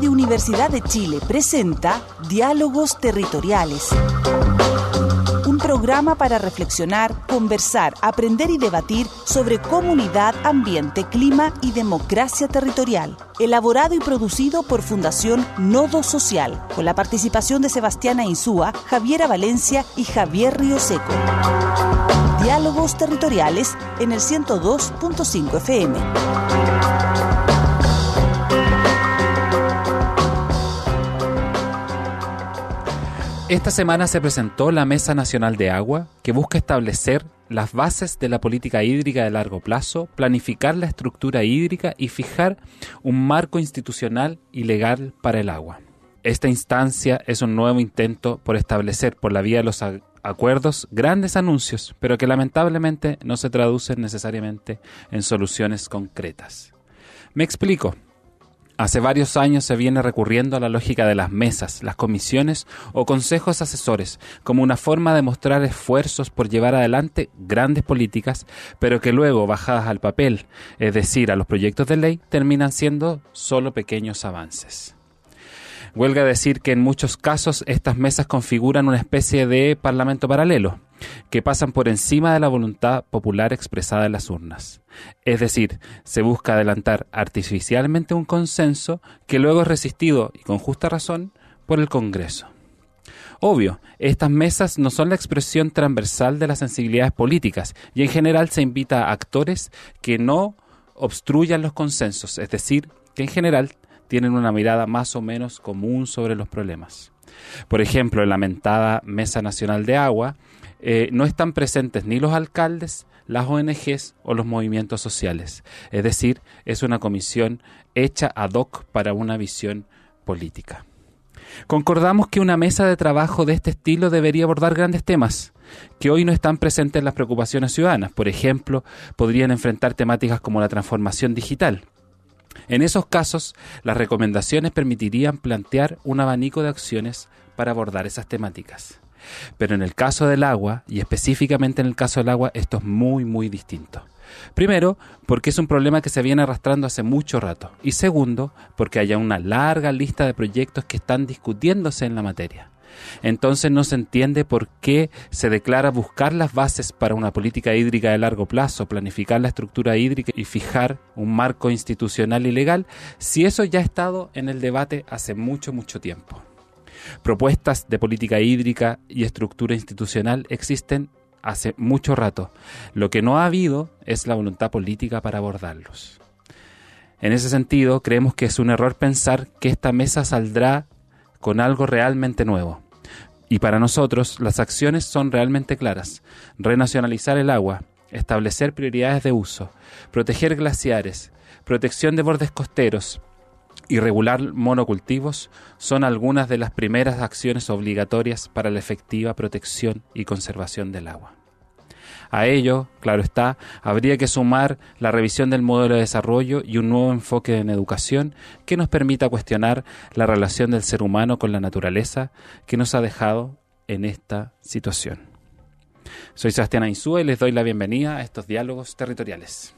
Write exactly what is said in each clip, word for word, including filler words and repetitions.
Radio Universidad de Chile presenta Diálogos Territoriales. Un programa para reflexionar, conversar, aprender y debatir sobre comunidad, ambiente, clima y democracia territorial. Elaborado y producido por Fundación Nodo Social, con la participación de Sebastiana Insúa, Javiera Valencia y Javier Rioseco. Diálogos Territoriales en el ciento dos punto cinco F M. Esta semana se presentó la Mesa Nacional de Agua, que busca establecer las bases de la política hídrica de largo plazo, planificar la estructura hídrica y fijar un marco institucional y legal para el agua. Esta instancia es un nuevo intento por establecer por la vía de los acuerdos grandes anuncios, pero que lamentablemente no se traducen necesariamente en soluciones concretas. Me explico. Hace varios años se viene recurriendo a la lógica de las mesas, las comisiones o consejos asesores como una forma de mostrar esfuerzos por llevar adelante grandes políticas, pero que luego, bajadas al papel, es decir, a los proyectos de ley, terminan siendo solo pequeños avances. Huelga decir que en muchos casos estas mesas configuran una especie de parlamento paralelo, que pasan por encima de la voluntad popular expresada en las urnas. Es decir, se busca adelantar artificialmente un consenso que luego es resistido, y con justa razón, por el Congreso. Obvio, estas mesas no son la expresión transversal de las sensibilidades políticas, y en general se invita a actores que no obstruyan los consensos, es decir, que en general tienen una mirada más o menos común sobre los problemas. Por ejemplo, en la mentada Mesa Nacional de Agua, eh, no están presentes ni los alcaldes, las O N Ges o los movimientos sociales. Es decir, es una comisión hecha ad hoc para una visión política. Concordamos que una mesa de trabajo de este estilo debería abordar grandes temas que hoy no están presentes en las preocupaciones ciudadanas. Por ejemplo, podrían enfrentar temáticas como la transformación digital. En esos casos, las recomendaciones permitirían plantear un abanico de acciones para abordar esas temáticas. Pero en el caso del agua, y específicamente en el caso del agua, esto es muy, muy distinto. Primero, porque es un problema que se viene arrastrando hace mucho rato. Y segundo, porque hay una larga lista de proyectos que están discutiéndose en la materia. Entonces no se entiende por qué se declara buscar las bases para una política hídrica de largo plazo, planificar la estructura hídrica y fijar un marco institucional y legal, si eso ya ha estado en el debate hace mucho, mucho tiempo. Propuestas de política hídrica y estructura institucional existen hace mucho rato. Lo que no ha habido es la voluntad política para abordarlos. En ese sentido, creemos que es un error pensar que esta mesa saldrá con algo realmente nuevo. Y para nosotros, las acciones son realmente claras. Renacionalizar el agua, establecer prioridades de uso, proteger glaciares, protección de bordes costeros y regular monocultivos son algunas de las primeras acciones obligatorias para la efectiva protección y conservación del agua. A ello, claro está, habría que sumar la revisión del modelo de desarrollo y un nuevo enfoque en educación que nos permita cuestionar la relación del ser humano con la naturaleza que nos ha dejado en esta situación. Soy Sebastián Insúa y les doy la bienvenida a estos diálogos territoriales.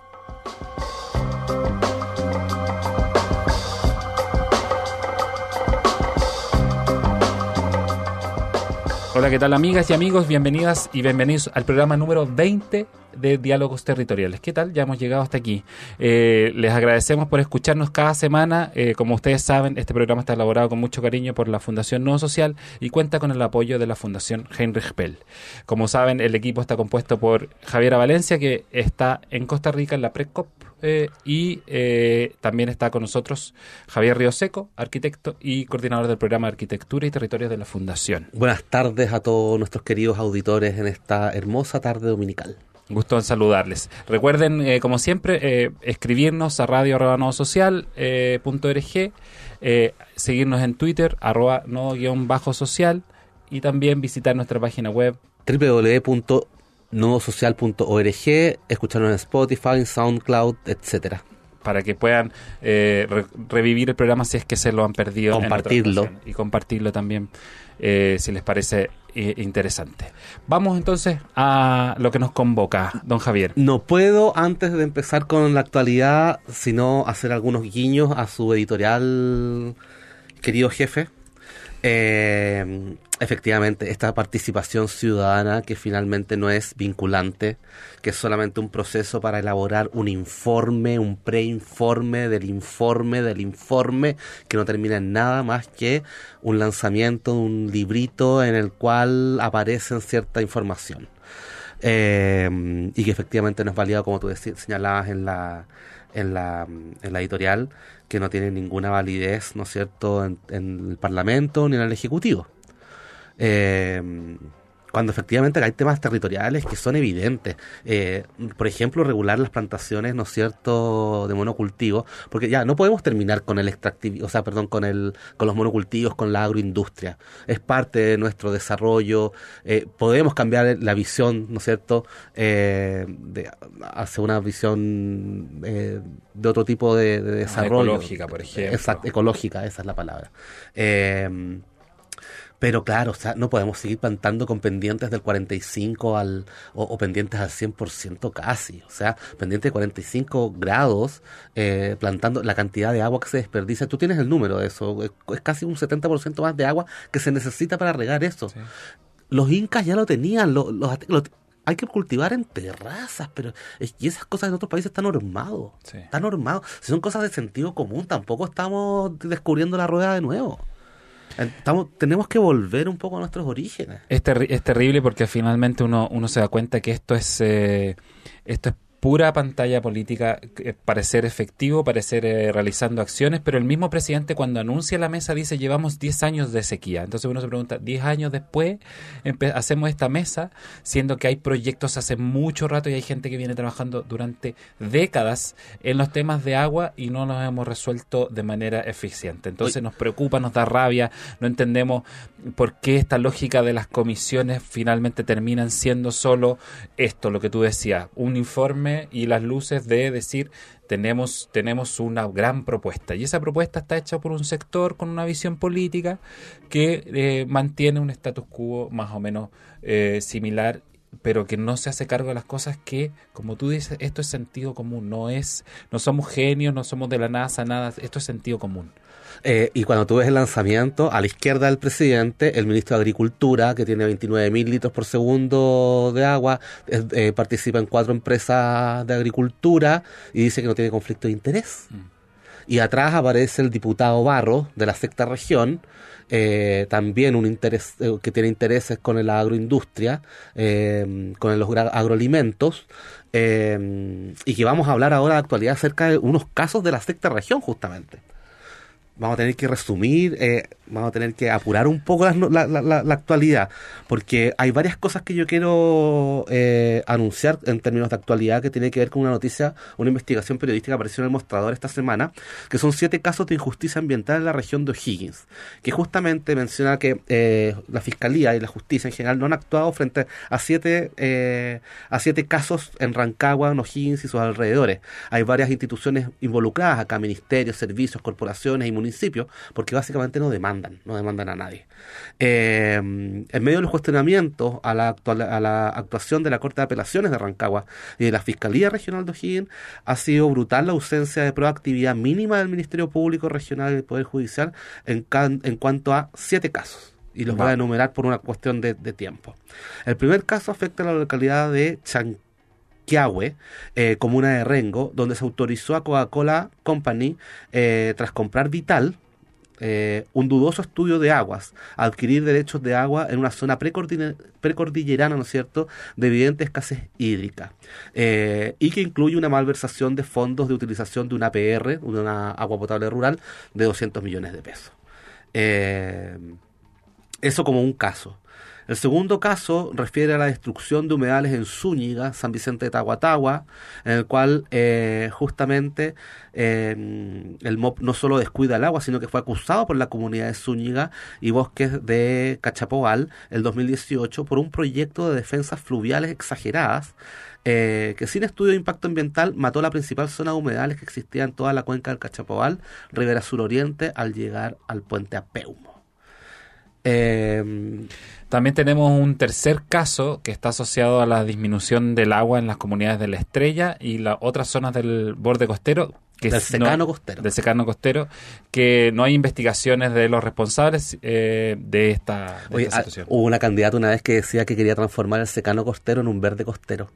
Hola, ¿qué tal amigas y amigos? Bienvenidas y bienvenidos al programa número veinte de Diálogos Territoriales. ¿Qué tal? Ya hemos llegado hasta aquí. Eh, les agradecemos por escucharnos cada semana. Eh, como ustedes saben, este programa está elaborado con mucho cariño por la Fundación Nodo Social y cuenta con el apoyo de la Fundación Heinrich Böll. Como saben, el equipo está compuesto por Javiera Valencia, que está en Costa Rica en la PRECOP, eh, y eh, también está con nosotros Javier Rioseco, arquitecto y coordinador del programa de Arquitectura y Territorios de la Fundación. Buenas tardes a todos nuestros queridos auditores en esta hermosa tarde dominical. Gusto en saludarles. Recuerden, eh, como siempre, eh, escribirnos a radio arroba nodo social punto org, eh, seguirnos en Twitter, arroba nodo guión bajo social, y también visitar nuestra página web doble u doble u doble u punto nodo social punto org, escucharnos en Spotify, SoundCloud, etcétera. Para que puedan eh, re- revivir el programa si es que se lo han perdido. Compartirlo. En otra ocasión, y compartirlo también, eh, si les parece eh, interesante. Vamos entonces a lo que nos convoca, don Javier. No puedo, antes de empezar con la actualidad, sino hacer algunos guiños a su editorial, querido jefe. Eh, efectivamente, esta participación ciudadana que finalmente no es vinculante, que es solamente un proceso para elaborar un informe, un preinforme del informe del informe, que no termina en nada más que un lanzamiento de un librito en el cual aparece cierta información. Eh, y que efectivamente no es válido, como tú dec- señalabas en la, en la, en la editorial, que no tiene ninguna validez, ¿no es cierto?, en, en el Parlamento ni en el Ejecutivo. Eh, cuando efectivamente hay temas territoriales que son evidentes. Eh, por ejemplo, regular las plantaciones, ¿no es cierto?, de monocultivos, porque ya no podemos terminar con el extractivismo, o sea, perdón, con el con los monocultivos, con la agroindustria. Es parte de nuestro desarrollo. Eh, podemos cambiar la visión, ¿no es cierto?, eh, de, hacia una visión eh, de otro tipo de, de desarrollo. Ecológica, por ejemplo. Exacto, ecológica, esa es la palabra. Eh, Pero claro, o sea, no podemos seguir plantando con pendientes del cuarenta y cinco al, o, o pendientes al cien por ciento casi. O sea, pendientes de cuarenta y cinco grados, eh, plantando la cantidad de agua que se desperdicia. Tú tienes el número de eso. Es, es casi un setenta por ciento más de agua que se necesita para regar eso. Sí. Los incas ya lo tenían. Los, los, los, hay que cultivar en terrazas, pero es, y esas cosas en otros países están normados. Sí. Están normados. Si son cosas de sentido común, tampoco estamos descubriendo la rueda de nuevo. Estamos, tenemos que volver un poco a nuestros orígenes. Es, terri- es terrible porque finalmente uno, uno se da cuenta que esto es eh, esto es pura pantalla política, eh, parecer efectivo, parecer eh, realizando acciones, pero el mismo presidente cuando anuncia la mesa dice llevamos diez años de sequía. Entonces uno se pregunta, diez años después empe- hacemos esta mesa, siendo que hay proyectos hace mucho rato y hay gente que viene trabajando durante décadas en los temas de agua y no los hemos resuelto de manera eficiente. Entonces nos preocupa, nos da rabia, no entendemos por qué esta lógica de las comisiones finalmente terminan siendo solo esto, lo que tú decías, un informe y las luces de decir tenemos tenemos una gran propuesta y esa propuesta está hecha por un sector con una visión política que eh, mantiene un status quo más o menos eh, similar, pero que no se hace cargo de las cosas que, como tú dices, esto es sentido común, no es no somos genios, no somos de la NASA, nada, esto es sentido común. Eh, y cuando tú ves el lanzamiento, a la izquierda del presidente, el ministro de Agricultura, que tiene veintinueve mil litros por segundo de agua, eh, eh, participa en cuatro empresas de agricultura y dice que no tiene conflicto de interés. Mm. Y atrás aparece el diputado Barro, de la sexta región, eh, también un interés eh, que tiene intereses con la agroindustria, eh, con los agroalimentos, eh, y que vamos a hablar ahora de actualidad acerca de unos casos de la sexta región, justamente. Vamos a tener que resumir, eh, vamos a tener que apurar un poco la, la, la, la actualidad, porque hay varias cosas que yo quiero eh, anunciar en términos de actualidad que tiene que ver con una noticia, una investigación periodística que apareció en El Mostrador esta semana, que son siete casos de injusticia ambiental en la región de O'Higgins, que justamente menciona que eh, la Fiscalía y la Justicia en general no han actuado frente a siete, eh, a siete casos en Rancagua, en O'Higgins y sus alrededores. Hay varias instituciones involucradas acá, ministerios, servicios, corporaciones y municipios, porque básicamente no demandan, no demandan a nadie. Eh, en medio de los cuestionamientos a la, actual, a la actuación de la Corte de Apelaciones de Rancagua y de la Fiscalía Regional de O'Higgins, ha sido brutal la ausencia de proactividad mínima del Ministerio Público Regional y del Poder Judicial en, can, en cuanto a siete casos. Y los voy a enumerar por una cuestión de, de tiempo. El primer caso afecta a la localidad de Chan Quiahue, eh, comuna de Rengo, donde se autorizó a Coca-Cola Company, eh, tras comprar Vital, eh, un dudoso estudio de aguas, a adquirir derechos de agua en una zona precordillerana, ¿no es cierto?, de evidente escasez hídrica, eh, y que incluye una malversación de fondos de utilización de una A P R, una agua potable rural, de doscientos millones de pesos. Eh, eso como un caso. El segundo caso refiere a la destrucción de humedales en Zúñiga, San Vicente de Tahuatahua, en el cual eh, justamente eh, el M O P no solo descuida el agua, sino que fue acusado por la comunidad de Zúñiga y bosques de Cachapoal el dos mil dieciocho por un proyecto de defensas fluviales exageradas, eh, que sin estudio de impacto ambiental mató la principal zona de humedales que existía en toda la cuenca del Cachapoal, Ribera Suroriente, al llegar al puente Apeumo. Eh, También tenemos un tercer caso que está asociado a la disminución del agua en las comunidades de La Estrella y las otras zonas del borde costero. Que del es- secano no- costero. Del secano costero, que no hay investigaciones de los responsables eh, de esta, de Oye, esta ah, situación. hubo una candidata una vez que decía que quería transformar el secano costero en un verde costero.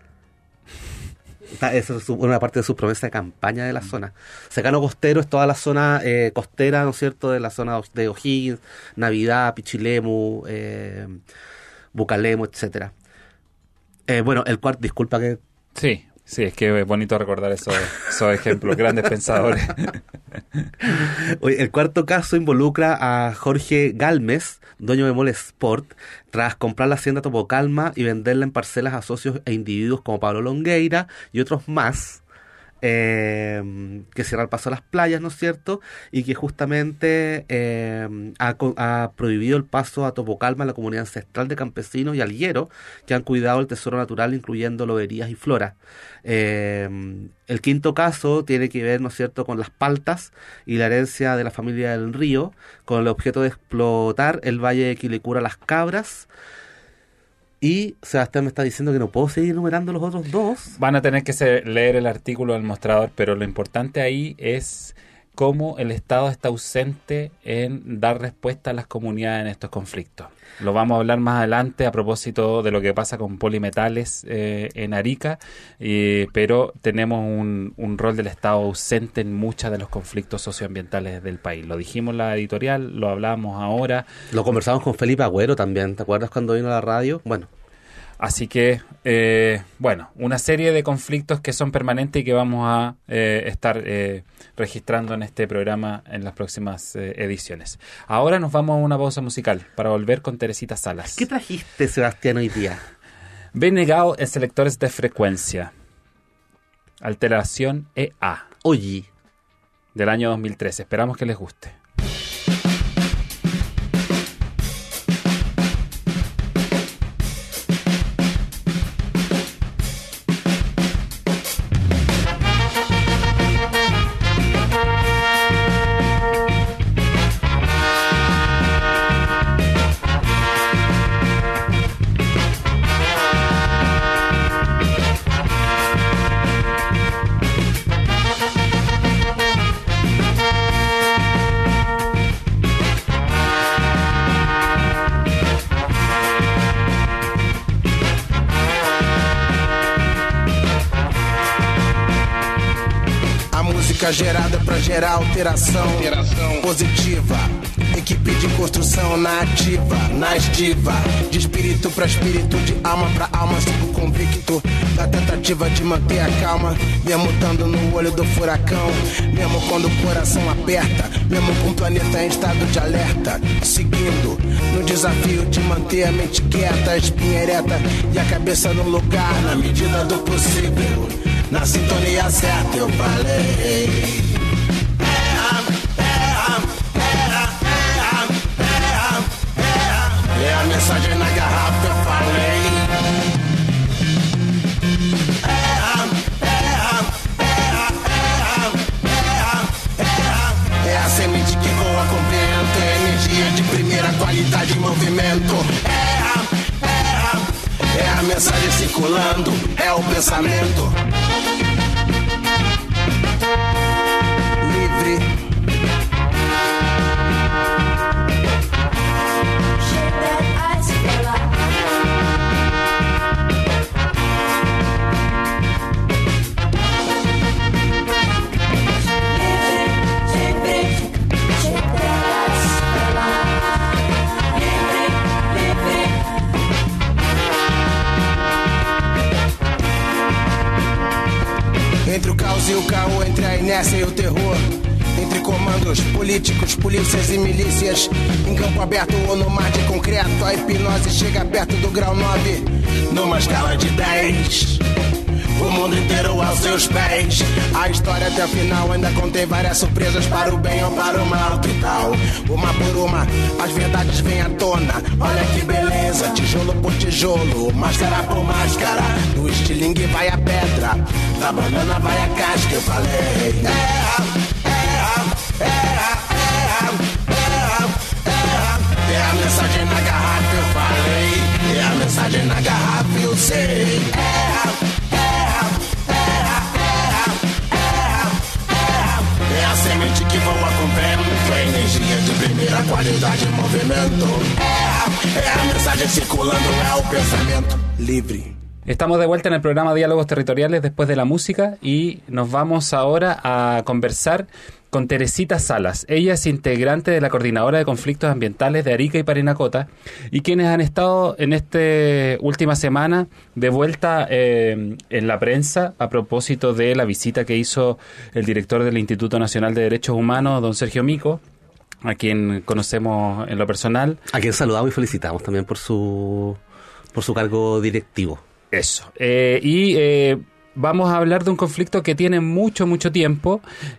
Esta- Esa es su- una parte de su promesa de campaña de la zona. Secano costero es toda la zona eh, costera, ¿no es cierto?, de la zona de O'Higgins, Navidad, Pichilemu, eh, Bucalemu, etcétera. Eh, bueno, el cuarto, disculpa que... Sí, sí, es que es bonito recordar esos, esos ejemplos, grandes pensadores. Oye, el cuarto caso involucra a Jorge Galmes, dueño de Mole Sport, tras comprar la hacienda Topocalma y venderla en parcelas a socios e individuos como Pablo Longueira y otros más, eh, que cierra el paso a las playas, ¿no es cierto? Y que justamente eh, ha, co- ha prohibido el paso a Topocalma en la comunidad ancestral de campesinos y algueros que han cuidado el tesoro natural, incluyendo loberías y flora. Eh, el quinto caso tiene que ver, ¿no es cierto?, con las paltas y la herencia de la familia del Río, con el objeto de explotar el valle de Quilicura Las Cabras. Y Sebastián me está diciendo que no puedo seguir enumerando los otros dos. Van a tener que se- leer el artículo del mostrador, pero lo importante ahí es cómo el Estado está ausente en dar respuesta a las comunidades en estos conflictos. Lo vamos a hablar más adelante a propósito de lo que pasa con Polimetales eh, en Arica, eh, pero tenemos un, un rol del Estado ausente en muchos de los conflictos socioambientales del país. Lo dijimos en la editorial, lo hablamos ahora. Lo conversamos con Felipe Agüero también, ¿te acuerdas cuando vino a la radio? Bueno, Así que, eh, bueno, una serie de conflictos que son permanentes y que vamos a eh, estar eh, registrando en este programa en las próximas eh, ediciones. Ahora nos vamos a una pausa musical para volver con Teresita Salas. ¿qué trajiste, Sebastián, hoy día? Ven negado en selectores de frecuencia. Alteración E A Oye, del año dos mil trece. Esperamos que les guste. Gerada pra gerar alteração, alteração positiva. Equipe de construção na ativa, na estiva. De espírito pra espírito, de alma pra alma. Sigo convicto da tentativa de manter a calma, mesmo estando no olho do furacão, mesmo quando o coração aperta, mesmo com o planeta em estado de alerta. Seguindo no desafio de manter a mente quieta, a espinha ereta e a cabeça no lugar, na medida do possível. Na sintonia certa eu falei. É a mensagem na garrafa, eu falei. É a semente que voa com vento, é energia de primeira qualidade em movimento. É a mensagem circulando, é o pensamento livre. Entre o caos e o caô, entre a inércia e o terror, entre comandos políticos, polícias e milícias, em campo aberto ou no mar de concreto, a hipnose chega perto do grau nove, numa escala de dez. O mundo inteiro aos seus pés. A história até o final ainda contém várias surpresas, para o bem ou para o mal, que tal? Uma por uma, as verdades vêm à tona. Olha que beleza, tijolo por tijolo, máscara por máscara. Do estilingue vai a pedra, da banana vai a casca, eu falei. É, é, é, é, é, é, é a semente que voa com vento, é energia de primeira qualidade em movimento. É, é a mensagem circulando, é o pensamento livre. Estamos de vuelta en el programa Diálogos Territoriales después de la música y nos vamos ahora a conversar con Teresita Salas. Ella es integrante de la Coordinadora de Conflictos Ambientales de Arica y Parinacota y quienes han estado en esta última semana de vuelta eh, en la prensa a propósito de la visita que hizo el director del Instituto Nacional de Derechos Humanos, don Sergio Mico, a quien conocemos en lo personal. A quien saludamos y felicitamos también por su, por su cargo directivo. Eso. Eh, y eh, vamos a hablar de un conflicto que tiene mucho, mucho tiempo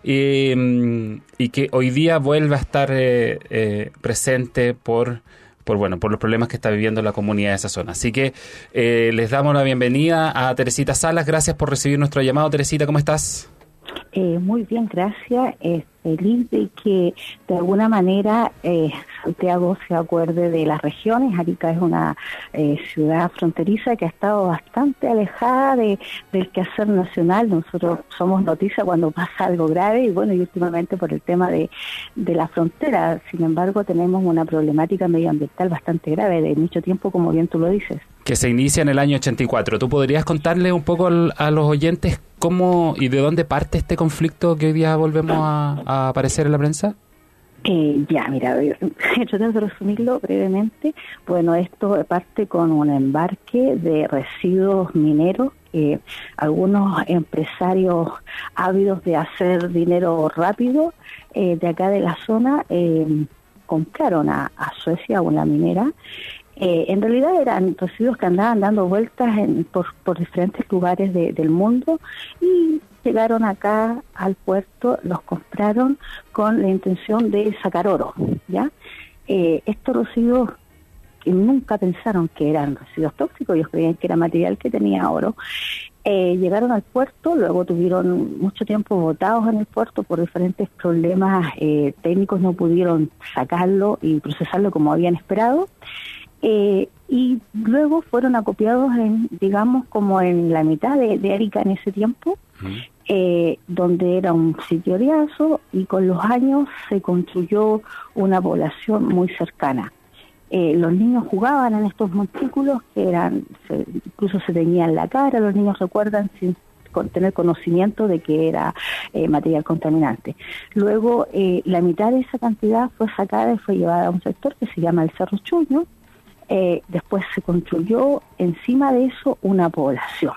eh, y que hoy día vuelve a estar eh, eh, presente por, por, bueno, por los problemas que está viviendo la comunidad de esa zona. Así que eh, les damos la bienvenida a Teresita Salas. Gracias por recibir nuestro llamado. Teresita, ¿cómo estás? Eh, muy bien, gracias. Eh, feliz de que de alguna manera eh, Santiago se acuerde de las regiones. Arica es una eh, ciudad fronteriza que ha estado bastante alejada de, del quehacer nacional. Nosotros somos noticia cuando pasa algo grave y bueno, y últimamente por el tema de, de la frontera. Sin embargo, tenemos una problemática medioambiental bastante grave de mucho tiempo, como bien tú lo dices. Que se inicia en el año ochenta y cuatro. ¿Tú podrías contarle un poco a los oyentes cómo y de dónde parte este conflicto que hoy día volvemos a, a aparecer en la prensa? Eh, ya, mira, tratar de resumirlo brevemente. Bueno, esto parte con un embarque de residuos mineros. Eh, algunos empresarios ávidos de hacer dinero rápido eh, de acá de la zona eh, compraron a, a Suecia una minera. Eh, en realidad eran residuos que andaban dando vueltas en, por, por diferentes lugares de, del mundo y llegaron acá al puerto, los compraron con la intención de sacar oro, ¿ya? Eh, estos residuos que nunca pensaron que eran residuos tóxicos, ellos creían que era material que tenía oro, eh, llegaron al puerto, luego tuvieron mucho tiempo botados en el puerto por diferentes problemas eh, técnicos, no pudieron sacarlo y procesarlo como habían esperado. Eh, y luego fueron acopiados en, digamos, como en la mitad de, de Arica en ese tiempo, uh-huh. eh, donde era un sitio riazo y con los años se construyó una población muy cercana. Eh, los niños jugaban en estos montículos que eran, se, incluso se teñían la cara, los niños recuerdan sin con tener conocimiento de que era eh, material contaminante. Luego eh, la mitad de esa cantidad fue sacada y fue llevada a un sector que se llama el Cerro Chuño. Eh, después se construyó encima de eso una población.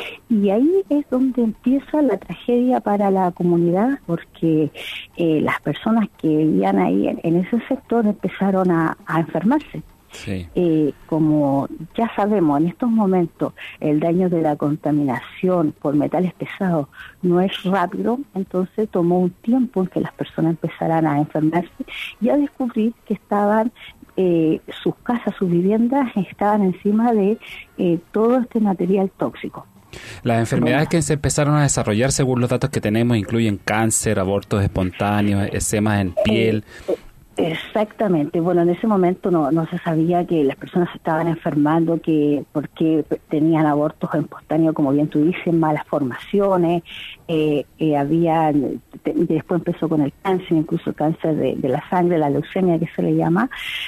Y ahí es donde empieza la tragedia para la comunidad, porque eh, las personas que vivían ahí en, en ese sector empezaron a, a enfermarse. Sí. Eh, como ya sabemos, en estos momentos el daño de la contaminación por metales pesados no es rápido, entonces tomó un tiempo en que las personas empezaran a enfermarse y a descubrir que estaban Eh, sus casas, sus viviendas estaban encima de eh, todo este material tóxico. Las enfermedades bueno. que se empezaron a desarrollar, según los datos que tenemos, incluyen cáncer, abortos espontáneos, eczemas en piel. Eh, Exactamente. Bueno, en ese momento no, no se sabía que las personas se estaban enfermando, que porque tenían abortos espontáneos, como bien tú dices, malas formaciones, eh, eh, había, te, después empezó con el cáncer, incluso el cáncer de, de la sangre, la leucemia que se le llama,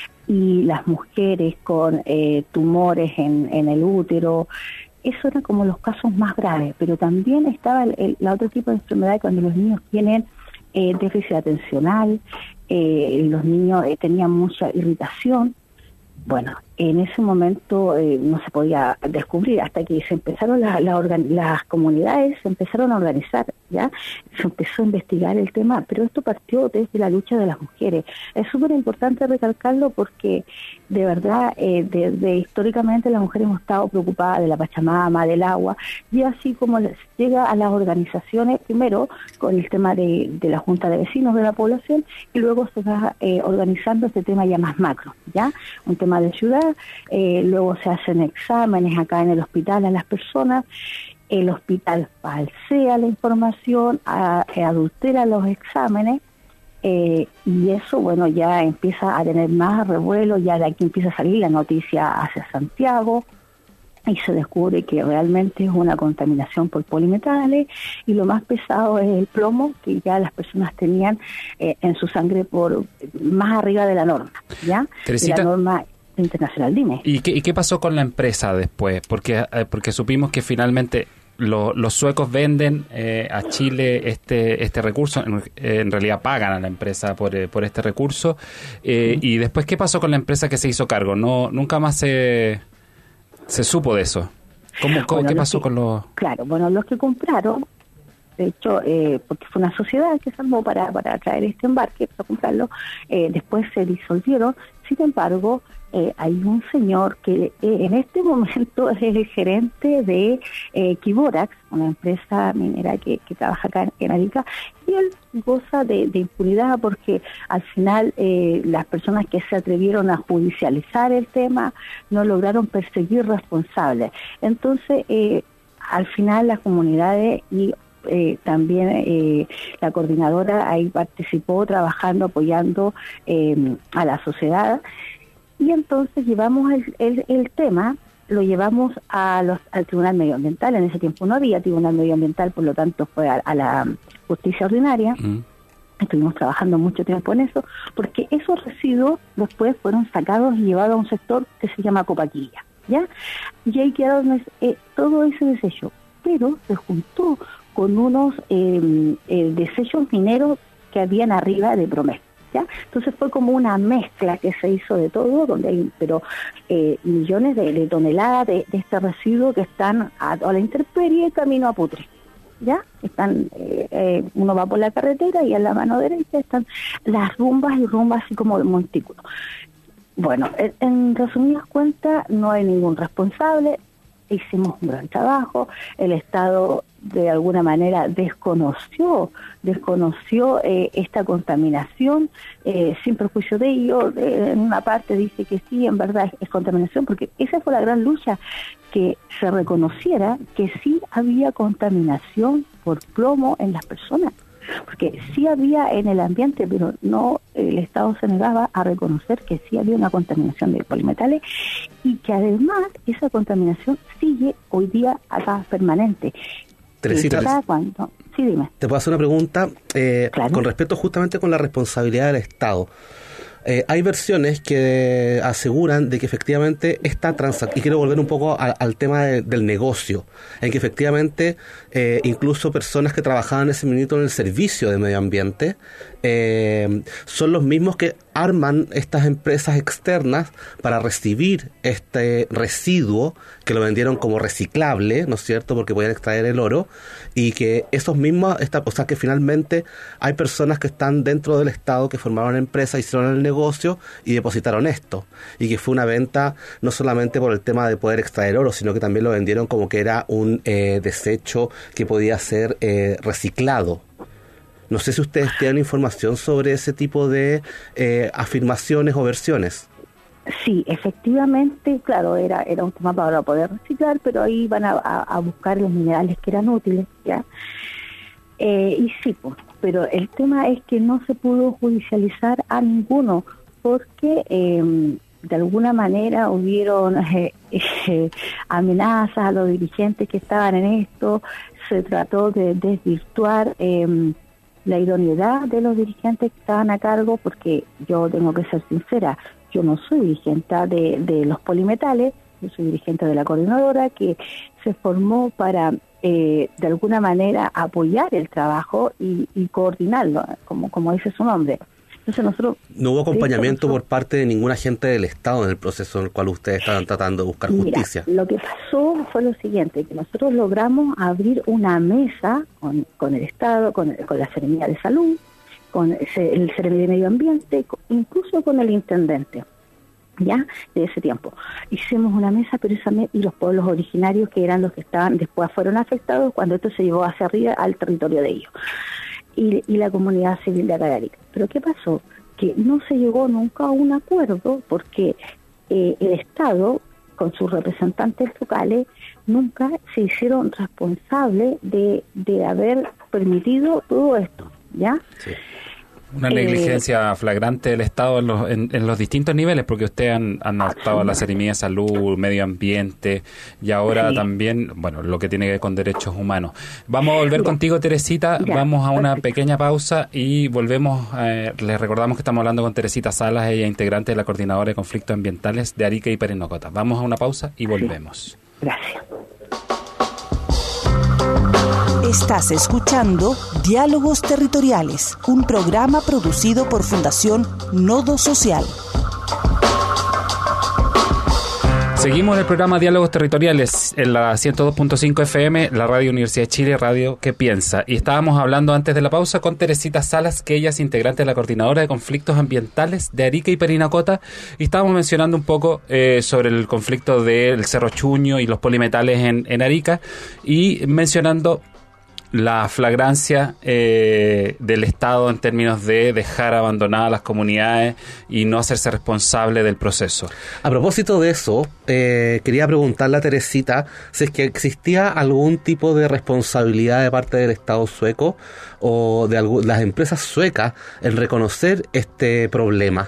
y las mujeres con eh, tumores en, en el útero. Eso eran como los casos más graves, pero también estaba el, el, la otro tipo de enfermedad cuando los niños tienen eh, déficit atencional, eh, los niños eh, tenían mucha irritación. Bueno, en ese momento eh, no se podía descubrir hasta que se empezaron la, la organ- las comunidades, se empezaron a organizar, ¿ya? Se empezó a investigar el tema, pero esto partió desde la lucha de las mujeres. Es súper importante recalcarlo porque de verdad, eh, desde históricamente las mujeres hemos estado preocupadas de la Pachamama, del agua, y así como les llega a las organizaciones, primero con el tema de, de la Junta de Vecinos de la población, y luego se va eh, organizando este tema ya más macro, ¿ya? Un tema de ciudad, eh, luego se hacen exámenes acá en el hospital a las personas, el hospital falsea la información, a, a, adultera los exámenes, eh, y eso, bueno, ya empieza a tener más revuelo, ya de aquí empieza a salir la noticia hacia Santiago, y se descubre que realmente es una contaminación por polimetales, y lo más pesado es el plomo, que ya las personas tenían eh, en su sangre por más arriba de la norma, ¿ya? Teresita, de la norma internacional. Dime. ¿Y qué, ¿Y qué pasó con la empresa después? Porque eh, porque supimos que finalmente lo, los suecos venden eh, a Chile este este recurso, en, eh, en realidad pagan a la empresa por, eh, por este recurso, eh, sí. Y después, ¿qué pasó con la empresa que se hizo cargo? No, nunca más se... ¿Se supo de eso? ¿Cómo, cómo, bueno, ¿Qué pasó que, con los...? Claro, bueno, los que compraron, de hecho, eh, porque fue una sociedad que se armó para, para traer este embarque, para comprarlo, eh, después se disolvieron. Sin embargo, eh, hay un señor que eh, en este momento es el gerente de eh, Kiborax, una empresa minera que, que trabaja acá en, en Arica, y él goza de, de impunidad porque al final eh, las personas que se atrevieron a judicializar el tema no lograron perseguir responsables. Entonces, eh, al final las comunidades y Eh, también eh, la coordinadora ahí participó trabajando, apoyando eh, a la sociedad, y entonces llevamos el, el, el tema, lo llevamos a los, al Tribunal Medioambiental. En ese tiempo no había Tribunal Medioambiental, por lo tanto fue a, a la justicia ordinaria. Mm. Estuvimos trabajando mucho tiempo en eso, porque esos residuos después fueron sacados y llevados a un sector que se llama Copaquilla, ¿ya? Y ahí quedaron eh, todo ese desecho, pero se juntó con unos eh, eh, desechos mineros que habían arriba de Promes, ¿ya? Entonces fue como una mezcla que se hizo de todo, donde hay pero eh, millones de, de toneladas de, de este residuo que están a, a la intemperie, camino a putre, ¿ya? Están, eh, eh, uno va por la carretera y a la mano derecha están las rumbas y rumbas así como el montículo. Bueno, en, en resumidas cuentas, no hay ningún responsable. Hicimos un gran trabajo, el Estado de alguna manera desconoció, desconoció eh, esta contaminación, eh, sin perjuicio de ello. Eh, en una parte dice que sí, en verdad es, es contaminación, porque esa fue la gran lucha, que se reconociera que sí había contaminación por plomo en las personas, porque sí había en el ambiente, pero no, el Estado se negaba a reconocer que sí había una contaminación de polimetales, y que además esa contaminación sigue hoy día acá permanente. Teresita, cuando... sí, dime. Te puedo hacer una pregunta eh, claro. Con respecto justamente con la responsabilidad del Estado. Eh, hay versiones que aseguran de que efectivamente esta transacción, y quiero volver un poco a, al tema de, del negocio, en que efectivamente eh, incluso personas que trabajaban en ese minuto en el servicio de medio ambiente eh, son los mismos que arman estas empresas externas para recibir este residuo que lo vendieron como reciclable, ¿no es cierto?, porque podían extraer el oro, y que esos mismos, esta, o sea que finalmente hay personas que están dentro del Estado que formaron empresas, hicieron el negocio y depositaron esto, y que fue una venta no solamente por el tema de poder extraer oro, sino que también lo vendieron como que era un eh, desecho que podía ser eh, reciclado. No sé si ustedes tienen información sobre ese tipo de eh, afirmaciones o versiones. Sí, efectivamente, claro, era era un tema para poder reciclar, pero ahí van a, a, a buscar los minerales que eran útiles, ¿ya? Eh, y sí, pues, pero el tema es que no se pudo judicializar a ninguno, porque eh, de alguna manera hubieron eh, eh, amenazas a los dirigentes que estaban en esto, se trató de desvirtuar eh, la idoneidad de los dirigentes que estaban a cargo, porque yo tengo que ser sincera, yo no soy dirigente de, de los polimetales, yo soy dirigente de la coordinadora que se formó para eh, de alguna manera apoyar el trabajo y, y coordinarlo, como, como dice su nombre. Entonces nosotros... No hubo acompañamiento nosotros, por parte de ningún agente del Estado en el proceso en el cual ustedes estaban tratando de buscar mira, justicia. Lo que pasó fue lo siguiente, que nosotros logramos abrir una mesa con, con el Estado, con, con la Seremía de Salud, con el Seremía de Medio Ambiente, incluso con el Intendente, ya, de ese tiempo. Hicimos una mesa, pero esa me- y los pueblos originarios, que eran los que estaban, después fueron afectados cuando esto se llevó hacia arriba al territorio de ellos. Y, y la comunidad civil de Arica. Pero ¿qué pasó? Que no se llegó nunca a un acuerdo, porque eh, el Estado, con sus representantes locales, nunca se hicieron responsables de, de haber permitido todo esto, ¿ya? Sí. Una negligencia eh, flagrante del Estado en los, en, en los distintos niveles, porque ustedes han, han adaptado a la Seremía de Salud, Medio Ambiente y ahora sí. también, bueno, lo que tiene que ver con derechos humanos. Vamos a volver ya. contigo, Teresita. Ya. Vamos a una Perfecto. pequeña pausa y volvemos. Eh, les recordamos que estamos hablando con Teresita Salas, ella integrante de la Coordinadora de Conflictos Ambientales de Arica y Parinacota. Vamos a una pausa y volvemos. Sí. Gracias. Estás escuchando Diálogos Territoriales, un programa producido por Fundación Nodo Social. Seguimos en el programa Diálogos Territoriales en la ciento dos punto cinco F M, la Radio Universidad de Chile, Radio que piensa. Y estábamos hablando antes de la pausa con Teresita Salas, que ella es integrante de la Coordinadora de Conflictos Ambientales de Arica y Parinacota. Y estábamos mencionando un poco eh, sobre el conflicto del Cerro Chuño y los polimetales en, en Arica. Y mencionando la flagrancia eh, del Estado en términos de dejar abandonadas las comunidades y no hacerse responsable del proceso. A propósito de eso, eh, quería preguntarle a Teresita si es que existía algún tipo de responsabilidad de parte del Estado sueco o de algu- las empresas suecas en reconocer este problema.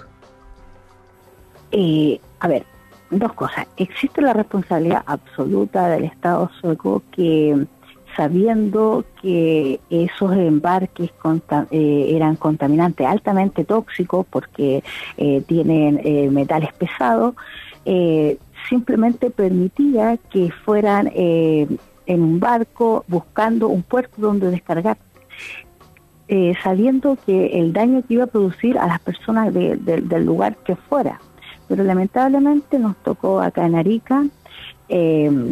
Eh, a ver, dos cosas. Existe la responsabilidad absoluta del Estado sueco que, sabiendo que esos embarques contam- eh, eran contaminantes altamente tóxicos porque eh, tienen eh, metales pesados, eh, simplemente permitía que fueran eh, en un barco buscando un puerto donde descargar, eh, sabiendo que el daño que iba a producir a las personas de, de, del lugar que fuera. Pero lamentablemente nos tocó acá en Arica, eh,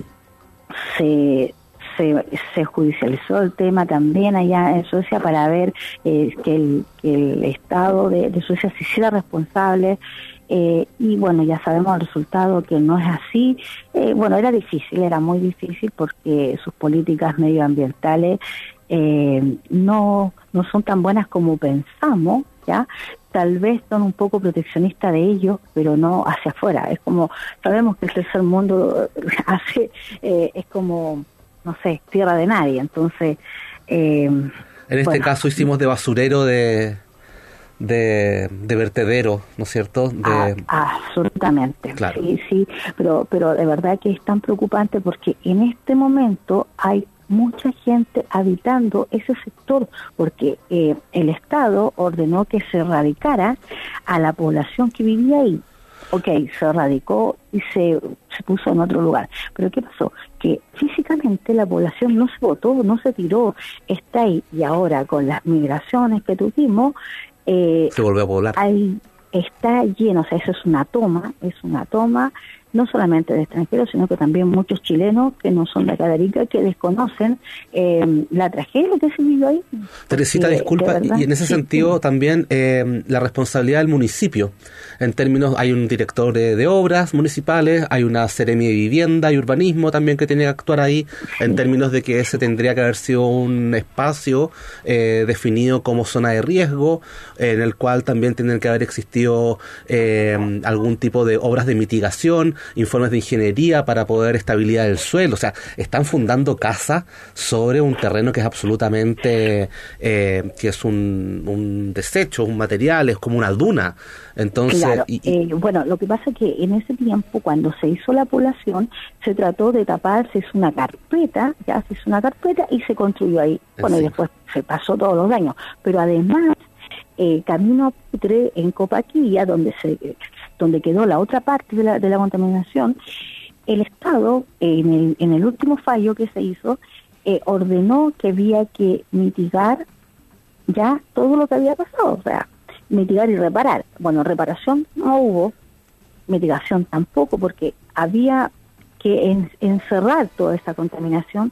se... Se, se judicializó el tema también allá en Suecia para ver eh, que, el, que el Estado de, de Suecia se hiciera responsable eh, y bueno, ya sabemos el resultado que no es así. Eh, bueno, era difícil, era muy difícil porque sus políticas medioambientales eh, no, no son tan buenas como pensamos, ¿ya? Tal vez son un poco proteccionistas de ellos, pero no hacia afuera. Es como, sabemos que el tercer mundo hace, eh, es como... no sé, tierra de nadie, entonces... Eh, en este bueno. caso hicimos de basurero de, de, de vertedero, ¿no es cierto? De... Ah, absolutamente, claro. sí, sí, pero, pero de verdad que es tan preocupante porque en este momento hay mucha gente habitando ese sector, porque eh, el Estado ordenó que se erradicara a la población que vivía ahí. Ok, se erradicó y se, se puso en otro lugar. Pero ¿qué pasó? Que físicamente la población no se botó, no se tiró, está ahí. Y ahora con las migraciones que tuvimos... Eh, se volvió a poblar. Hay, está lleno, o sea, eso es una toma, es una toma, no solamente de extranjeros, sino que también muchos chilenos que no son de acá de Arica, que desconocen eh, la tragedia que se vivió ahí. Teresita, Porque, disculpa, verdad, y en ese sí, sentido sí. también eh, la responsabilidad del municipio. En términos, hay un director de, de obras municipales, hay una Seremi de Vivienda y Urbanismo también que tiene que actuar ahí, sí. En términos de que ese tendría que haber sido un espacio eh, definido como zona de riesgo, eh, en el cual también tienen que haber existido eh, algún tipo de obras de mitigación, informes de ingeniería para poder estabilidad del suelo. O sea, están fundando casas sobre un terreno que es absolutamente, eh, que es un, un desecho, un material, es como una duna. Entonces, claro, y, y... Eh, bueno, lo que pasa es que en ese tiempo, cuando se hizo la población, se trató de tapar, se hizo una carpeta, ya se hizo una carpeta y se construyó ahí. Bueno, sí. Y después se pasó todos los daños. Pero además, eh, camino a Putre, en Copaquilla, donde se donde quedó la otra parte de la, de la contaminación, el Estado, eh, en, el, en el último fallo que se hizo, eh, ordenó que había que mitigar ya todo lo que había pasado, o sea, mitigar y reparar. Bueno, reparación no hubo, mitigación tampoco, porque había que en, encerrar toda esa contaminación.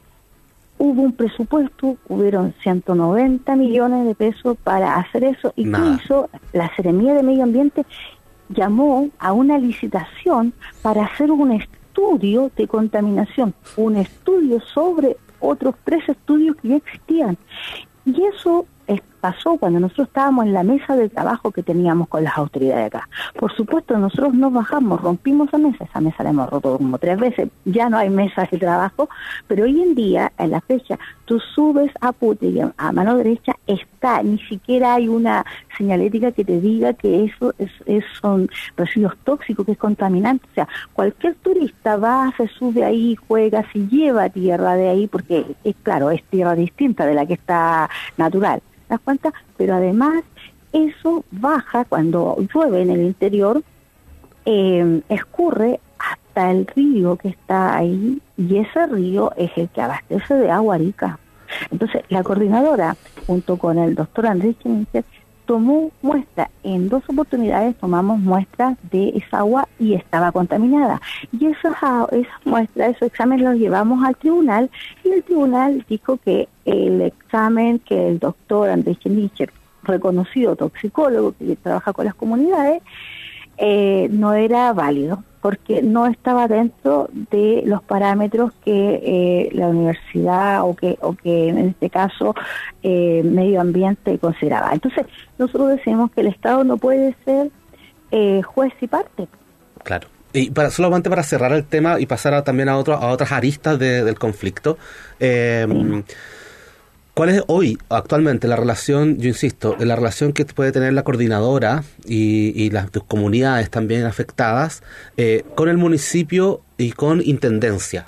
Hubo un presupuesto, hubieron ciento noventa millones de pesos para hacer eso, y ¿qué hizo? La Seremía de Medio Ambiente llamó a una licitación para hacer un estudio de contaminación, un estudio sobre otros tres estudios que ya existían. Y eso es, pasó cuando nosotros estábamos en la mesa de trabajo que teníamos con las autoridades acá. Por supuesto, nosotros nos bajamos, rompimos esa mesa, esa mesa la hemos roto como tres veces, ya no hay mesas de trabajo, pero hoy en día, en la fecha, tú subes a Puti, a mano derecha está, ni siquiera hay una señalética que te diga que eso es, es son residuos tóxicos, que es contaminante. O sea, cualquier turista va, se sube ahí, juega, se lleva tierra de ahí, porque es claro, es tierra distinta de la que está natural, ¿te das cuenta? Pero además eso baja cuando llueve en el interior, eh, escurre hasta el río que está ahí, y ese río es el que abastece de agua Arica. Entonces la coordinadora, junto con el doctor Andrés Chenicher, tomó muestra, en dos oportunidades tomamos muestras de esa agua y estaba contaminada. Y esas, esas muestras, esos exámenes los llevamos al tribunal, y el tribunal dijo que el examen que el doctor Andrés Chenicher, reconocido toxicólogo que trabaja con las comunidades, eh, no era válido, porque no estaba dentro de los parámetros que eh, la universidad o que o que en este caso eh, medio ambiente consideraba. Entonces nosotros decimos que el Estado no puede ser eh, juez y parte. Claro. Y para, solamente para cerrar el tema y pasar a, también a, otro, a otras aristas de, del conflicto, eh, sí. ¿Cuál es hoy, actualmente, la relación, yo insisto, la relación que puede tener la coordinadora y, y las comunidades también afectadas eh, con el municipio y con intendencia?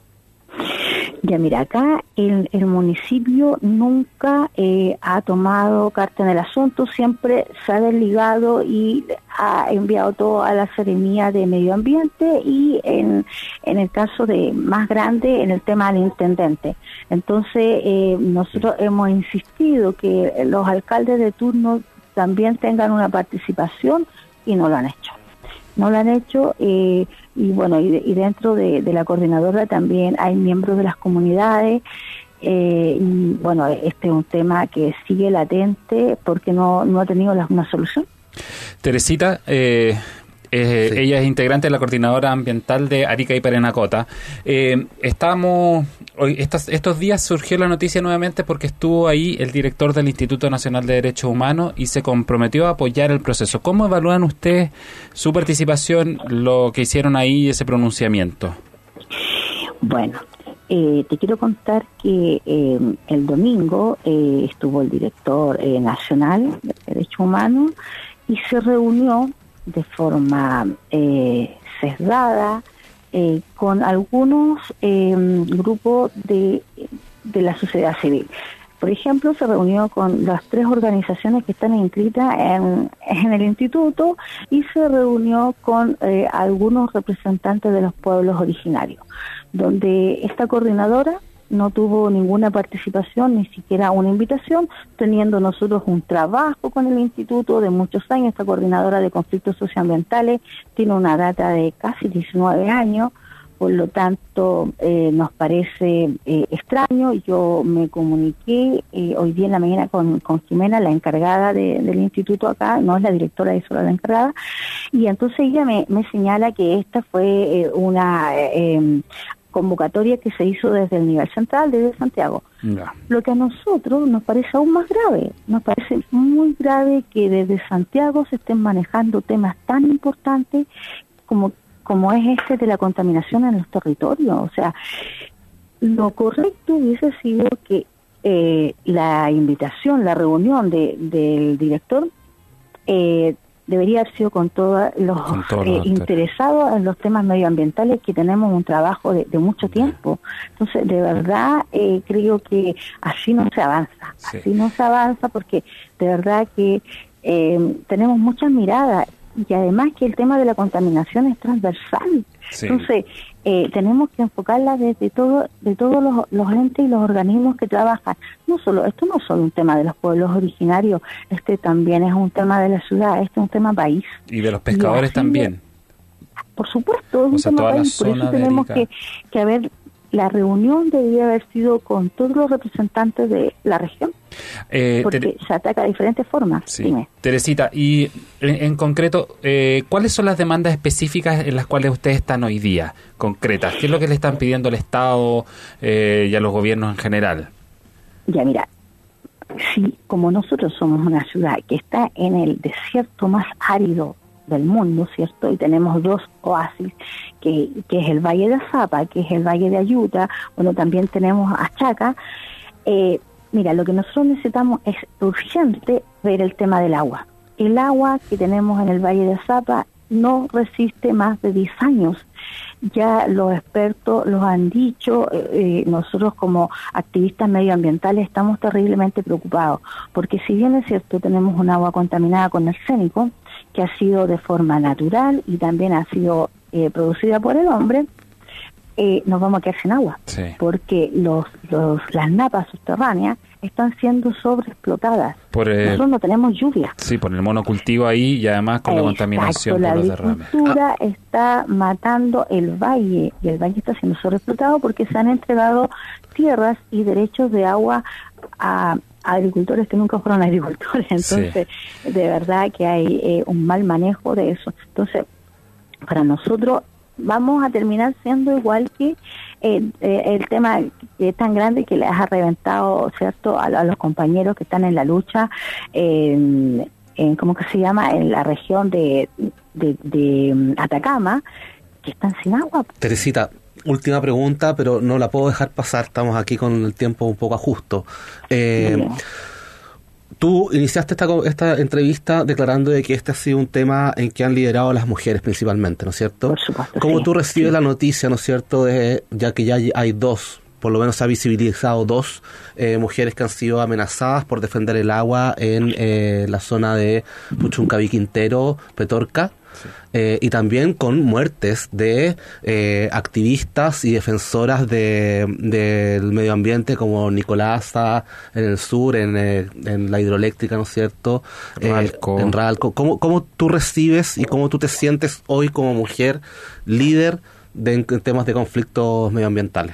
Ya mira, acá el, el municipio nunca eh, ha tomado carta en el asunto, siempre se ha desligado y ha enviado todo a la Seremía de Medio Ambiente, y en, en el caso de más grande, en el tema del intendente. Entonces eh, nosotros hemos insistido que los alcaldes de turno también tengan una participación, y no lo han hecho. No lo han hecho, eh, y bueno, y, de, y dentro de, de la coordinadora también hay miembros de las comunidades, eh, y bueno, este es un tema que sigue latente porque no, no ha tenido la, una solución. Teresita, eh, eh, sí. ella es integrante de la coordinadora ambiental de Arica y Parinacota. Eh, estamos, hoy, estas, estos días surgió la noticia nuevamente porque estuvo ahí el director del Instituto Nacional de Derechos Humanos y se comprometió a apoyar el proceso. ¿Cómo evalúan ustedes su participación, lo que hicieron ahí, ese pronunciamiento? Bueno, eh, te quiero contar que eh, el domingo eh, estuvo el director eh, nacional de Derechos Humanos y se reunió de forma eh, sesgada eh, con algunos eh, grupos de, de la sociedad civil. Por ejemplo, se reunió con las tres organizaciones que están inscritas en, en el instituto, y se reunió con eh, algunos representantes de los pueblos originarios, donde esta coordinadora no tuvo ninguna participación, ni siquiera una invitación, teniendo nosotros un trabajo con el instituto de muchos años. Esta coordinadora de conflictos socioambientales tiene una data de casi diecinueve años, por lo tanto eh, nos parece eh, extraño. Yo me comuniqué eh, hoy día en la mañana con, con Jimena, la encargada de, del instituto acá, no es la directora, es solo la encargada, y entonces ella me, me señala que esta fue eh, una eh, convocatoria que se hizo desde el nivel central, desde Santiago. No. Lo que a nosotros nos parece aún más grave, nos parece muy grave que desde Santiago se estén manejando temas tan importantes como como es este de la contaminación en los territorios. O sea, lo correcto hubiese sido que eh, la invitación, la reunión de, del director eh, debería haber sido con todos los con todo eh, interesados en los temas medioambientales, que tenemos un trabajo de, de mucho tiempo. Entonces, de verdad, eh, creo que así no se avanza, sí. así no se avanza porque de verdad que eh, tenemos muchas miradas, y además que el tema de la contaminación es transversal. Sí. Entonces, eh, tenemos que enfocarla desde todo, de todos los, los entes y los organismos que trabajan. No solo, esto no es solo un tema de los pueblos originarios, este también es un tema de la ciudad, este es un tema país. Y de los pescadores también. Por supuesto, es un sea, tema país, por eso tenemos que, que haber, la reunión debería haber sido con todos los representantes de la región. Eh, porque te... se ataca de diferentes formas. Sí. Dime. Teresita, y en, en concreto, eh, ¿cuáles son las demandas específicas en las cuales ustedes están hoy día, concretas? ¿Qué es lo que le están pidiendo al Estado eh, y a los gobiernos en general? Ya, mira, si como nosotros somos una ciudad que está en el desierto más árido del mundo, ¿cierto? Y tenemos dos oasis, que, que es el Valle de Azapa, que es el Valle de Ayuta, bueno, también tenemos Achaca. Eh, mira, lo que nosotros necesitamos es urgente ver el tema del agua. El agua que tenemos en el Valle de Azapa no resiste más de diez años. Ya los expertos los han dicho, eh, nosotros como activistas medioambientales estamos terriblemente preocupados, porque si bien es cierto tenemos un agua contaminada con arsénico, que ha sido de forma natural y también ha sido eh, producida por el hombre, eh, nos vamos a quedar sin agua, sí. porque los, los las napas subterráneas están siendo sobreexplotadas. Por, eh, Nosotros no tenemos lluvia. Sí, por el monocultivo ahí y además con Exacto, la contaminación la por los derrames. La agricultura ah. está matando el valle y el valle está siendo sobreexplotado porque se han entregado tierras y derechos de agua a, a agricultores que nunca fueron agricultores. Entonces, sí. de verdad que hay eh, un mal manejo de eso. Entonces, para nosotros vamos a terminar siendo igual que eh, eh, el tema que es tan grande que les ha reventado, ¿cierto?, a, a los compañeros que están en la lucha, eh, en, ¿cómo que se llama?, en la región de, de, de Atacama, que están sin agua. Teresita, última pregunta, pero no la puedo dejar pasar, estamos aquí con el tiempo un poco justo. Eh, Tú iniciaste esta, esta entrevista declarando de que este ha sido un tema en que han liderado las mujeres principalmente, ¿no es cierto? Por supuesto. ¿Cómo sí, tú recibes sí. la noticia, ¿no es cierto?, de ya que ya hay dos, por lo menos se ha visibilizado dos eh, mujeres que han sido amenazadas por defender el agua en eh, la zona de Puchuncaví, Quintero, Petorca? Sí. Eh, y también con muertes de eh, activistas y defensoras de del medio ambiente como Nicolasa en el sur, en, eh, en la hidroeléctrica, ¿no es cierto? Ralco. Eh, en Ralco. ¿Cómo, ¿Cómo tú recibes y cómo tú te sientes hoy como mujer líder de, en temas de conflictos medioambientales?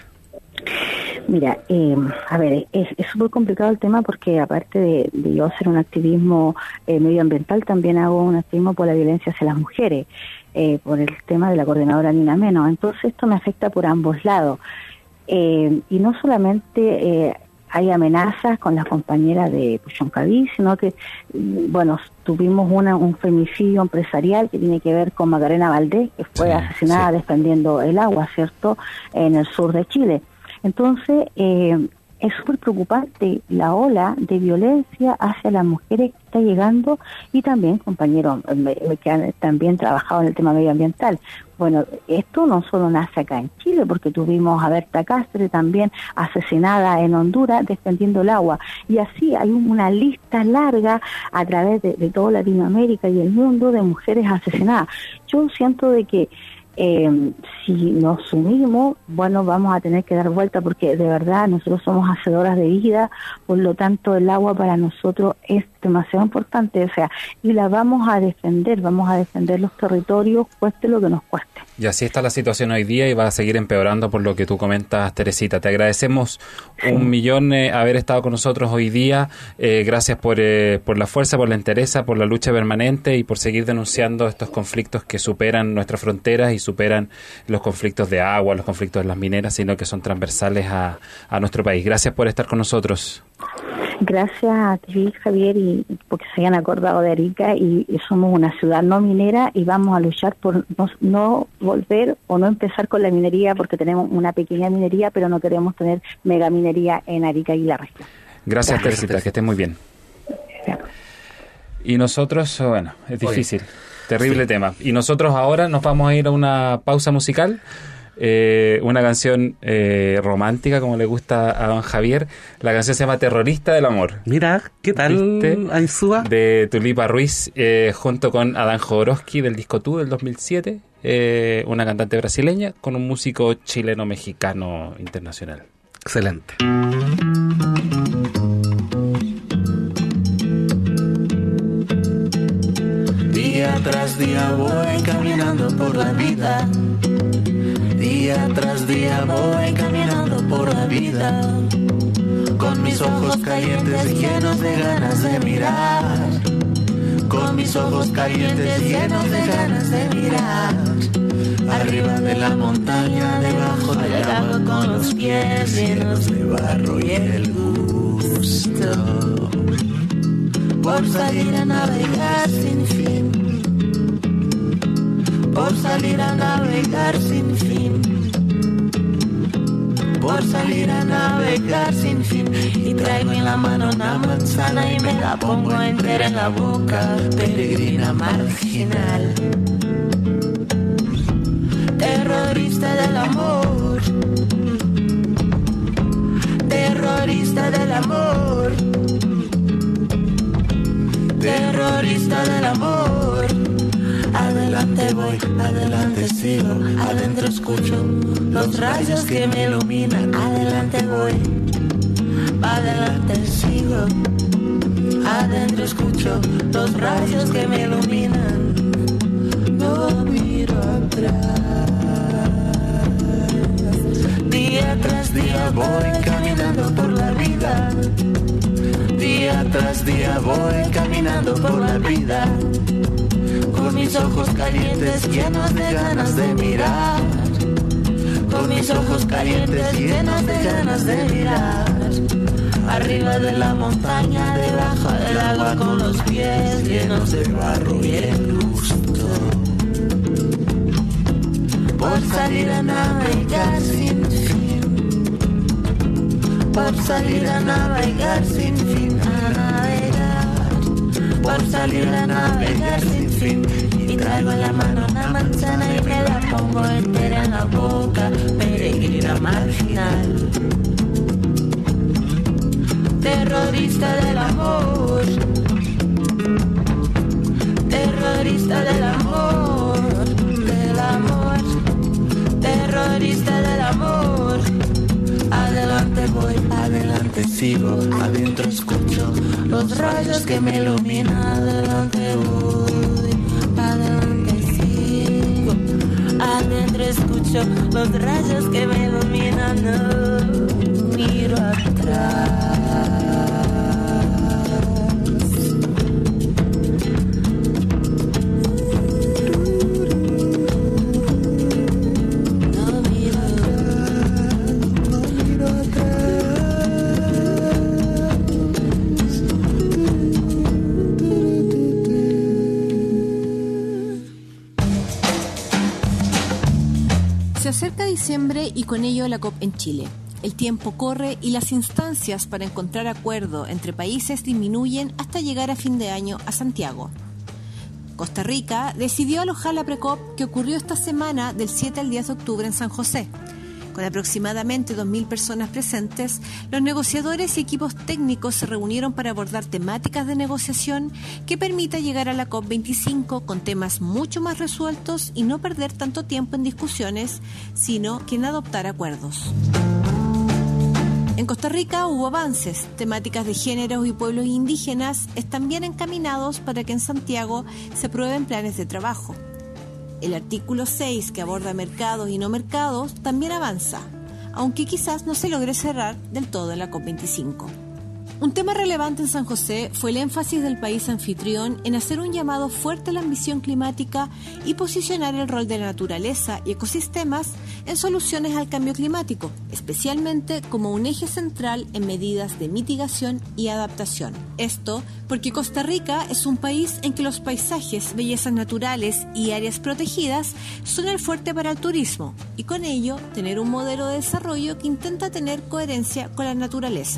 Mira, eh, a ver, es súper complicado el tema porque aparte de, de yo hacer un activismo eh, medioambiental, también hago un activismo por la violencia hacia las mujeres, eh, por el tema de la coordinadora Nina Meno. Entonces esto me afecta por ambos lados. Eh, y no solamente eh, hay amenazas con las compañeras de Puchuncaví, sino que, bueno, tuvimos una, un femicidio empresarial que tiene que ver con Macarena Valdés, que fue sí, asesinada sí. defendiendo el agua, ¿cierto?, en el sur de Chile. Entonces, eh, es súper preocupante la ola de violencia hacia las mujeres que está llegando y también compañeros que han también trabajado en el tema medioambiental. Bueno, esto no solo nace acá en Chile, porque tuvimos a Berta Cáceres también asesinada en Honduras defendiendo el agua. Y así hay una lista larga a través de, de toda Latinoamérica y el mundo de mujeres asesinadas. Yo siento de que Eh, si nos sumimos, bueno, vamos a tener que dar vuelta porque de verdad nosotros somos hacedoras de vida, por lo tanto el agua para nosotros es demasiado importante, o sea, y la vamos a defender, vamos a defender los territorios, cueste lo que nos cueste. Y así está la situación hoy día y va a seguir empeorando por lo que tú comentas, Teresita. Te agradecemos sí. un millón eh, haber estado con nosotros hoy día. Eh, gracias por, eh, por la fuerza, por la entereza, por la lucha permanente y por seguir denunciando estos conflictos que superan nuestras fronteras y superan los conflictos de agua, los conflictos de las mineras, sino que son transversales a, a nuestro país. Gracias por estar con nosotros. Gracias a ti, Javier, y porque se hayan acordado de Arica y, y somos una ciudad no minera y vamos a luchar por no, no volver o no empezar con la minería porque tenemos una pequeña minería, pero no queremos tener megaminería en Arica y la región. Gracias, Teresita, que estés muy bien. Claro. Y nosotros, bueno, es difícil, Oye, terrible sí. tema. Y nosotros ahora nos vamos a ir a una pausa musical. Eh, una canción eh, romántica, como le gusta a don Javier. La canción se llama Terrorista del Amor. Mira, ¿qué tal, Ainzúa? De Tulipa Ruiz, eh, junto con Adán Jodorowsky del disco Tú del dos mil siete, eh, una cantante brasileña con un músico chileno-mexicano internacional. Excelente. Día tras día voy caminando por la vida. Día tras día voy caminando por la vida, con mis ojos calientes y llenos de ganas de mirar, con mis ojos calientes y llenos de ganas de mirar, arriba de la montaña, debajo del agua, con los pies llenos de barro y el bus. gusto por salir a navegar sin fin, por salir a navegar sin fin, por salir a navegar sin fin. Y traigo en la mano una manzana y me la pongo entera en la boca, peregrina marginal, terrorista del amor, terrorista del amor, terrorista del amor. Adelante voy, adelante sigo, adentro escucho los rayos que me iluminan. Adelante voy, adelante sigo, adentro escucho los rayos que me iluminan. No miro atrás, día tras día voy caminando por la vida, día tras día voy caminando por la vida, con mis ojos calientes llenos de ganas de mirar, con mis ojos calientes llenos de ganas de mirar, arriba de la montaña, debajo del agua, con los pies llenos de barro y el gusto por salir a navegar sin fin, por salir a navegar sin fin, a navegar, por salir a navegar sin fin. Y traigo en la mano una manzana y me la pongo entera en la boca, peregrina marginal, terrorista del amor, terrorista del amor, del amor, terrorista del amor. Adelante voy, adelante sigo, adentro escucho los rayos que me iluminan. Adelante voy, adelante sigo, adentro escucho los rayos que me iluminan. No miro atrás. Se acerca diciembre y con ello la COP en Chile. El tiempo corre y las instancias para encontrar acuerdo entre países disminuyen hasta llegar a fin de año a Santiago. Costa Rica decidió alojar la pre-COP que ocurrió esta semana del siete al diez de octubre en San José. Con aproximadamente dos mil personas presentes, los negociadores y equipos técnicos se reunieron para abordar temáticas de negociación que permita llegar a la COP veinticinco con temas mucho más resueltos y no perder tanto tiempo en discusiones, sino que en adoptar acuerdos. En Costa Rica hubo avances, temáticas de géneros y pueblos indígenas están bien encaminados para que en Santiago se aprueben planes de trabajo. El artículo seis, que aborda mercados y no mercados, también avanza, aunque quizás no se logre cerrar del todo en la COP veinticinco. Un tema relevante en San José fue el énfasis del país anfitrión en hacer un llamado fuerte a la ambición climática y posicionar el rol de la naturaleza y ecosistemas en soluciones al cambio climático, especialmente como un eje central en medidas de mitigación y adaptación. Esto porque Costa Rica es un país en que los paisajes, bellezas naturales y áreas protegidas son el fuerte para el turismo y con ello tener un modelo de desarrollo que intenta tener coherencia con la naturaleza.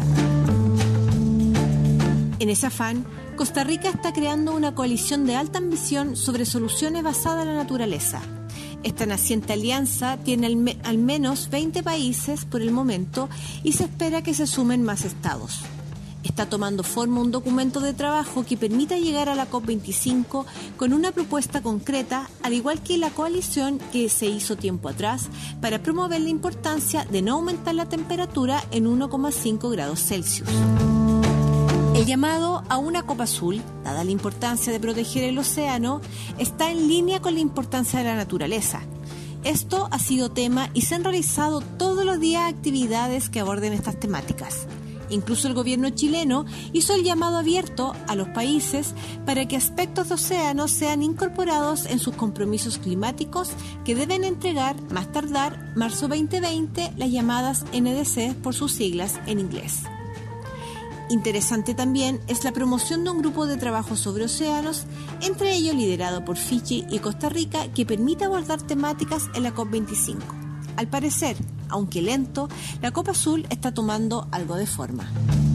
En ese afán, Costa Rica está creando una coalición de alta ambición sobre soluciones basadas en la naturaleza. Esta naciente alianza tiene al, me- al menos veinte países por el momento y se espera que se sumen más estados. Está tomando forma un documento de trabajo que permita llegar a la COP veinticinco con una propuesta concreta, al igual que la coalición que se hizo tiempo atrás para promover la importancia de no aumentar la temperatura en uno coma cinco grados Celsius. El llamado a una COP azul, dada la importancia de proteger el océano, está en línea con la importancia de la naturaleza. Esto ha sido tema y se han realizado todos los días actividades que aborden estas temáticas. Incluso el gobierno chileno hizo el llamado abierto a los países para que aspectos de océanos sean incorporados en sus compromisos climáticos que deben entregar, más tardar, marzo veinte veinte, las llamadas N D C por sus siglas en inglés. Interesante también es la promoción de un grupo de trabajo sobre océanos, entre ellos liderado por Fiyi y Costa Rica, que permite abordar temáticas en la COP veinticinco. Al parecer, aunque lento, la COP Azul está tomando algo de forma.